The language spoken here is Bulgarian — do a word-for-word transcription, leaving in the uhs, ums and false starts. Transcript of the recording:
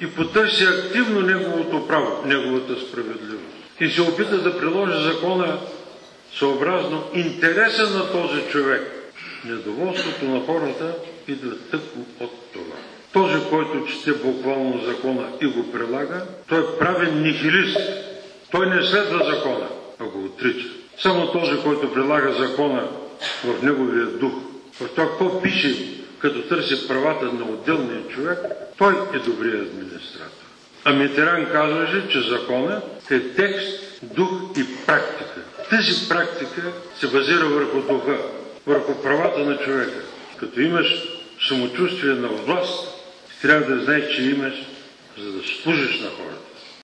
и потърси активно неговото право, неговата справедливост и се опита да приложи закона съобразно интереса на този човек, недоволството на хората идва тъкмо от това. Този, който чете буквално закона и го прилага, той е правен нихилист. Той не следва закона, а го отрича. Само този, който прилага закона в неговия дух, в това какво пише, като търси правата на отделния човек, той е добрият администратор. А Митеран казваше, че законът е текст, дух и практика. Тази практика се базира върху духа, върху правата на човека. Като имаш самочувствие на власт, трябва да знаеш, че имаш, за да служиш на хората.